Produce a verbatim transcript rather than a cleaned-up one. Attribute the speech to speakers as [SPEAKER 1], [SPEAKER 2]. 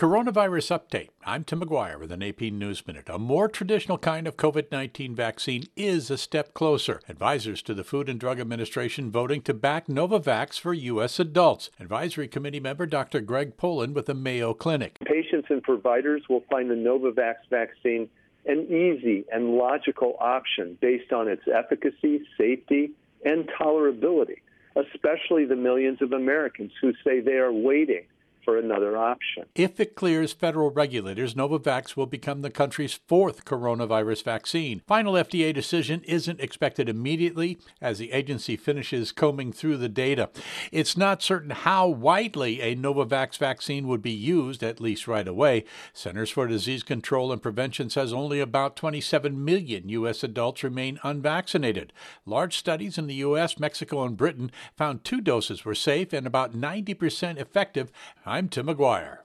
[SPEAKER 1] Coronavirus update. I'm Tim McGuire with an A P News Minute. A more traditional kind of COVID nineteen vaccine is a step closer. Advisors to the Food and Drug Administration voting to back Novavax for U S adults. Advisory Committee member Doctor Greg Poland with the Mayo Clinic.
[SPEAKER 2] Patients and providers will find the Novavax vaccine an easy and logical option based on its efficacy, safety, and tolerability, especially the millions of Americans who say they are waiting for another option.
[SPEAKER 1] If it clears federal regulators, Novavax will become the country's fourth coronavirus vaccine. Final F D A decision isn't expected immediately as the agency finishes combing through the data. It's not certain how widely a Novavax vaccine would be used, at least right away. Centers for Disease Control and Prevention says only about twenty-seven million U S adults remain unvaccinated. Large studies in the U S, Mexico, and Britain found two doses were safe and about ninety percent effective. I'm Tim McGuire.